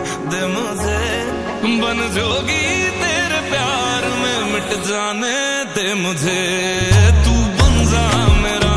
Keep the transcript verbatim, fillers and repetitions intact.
दे मुझे, बन जोगी तेरे प्यार में मिट जाने दे मुझे। तू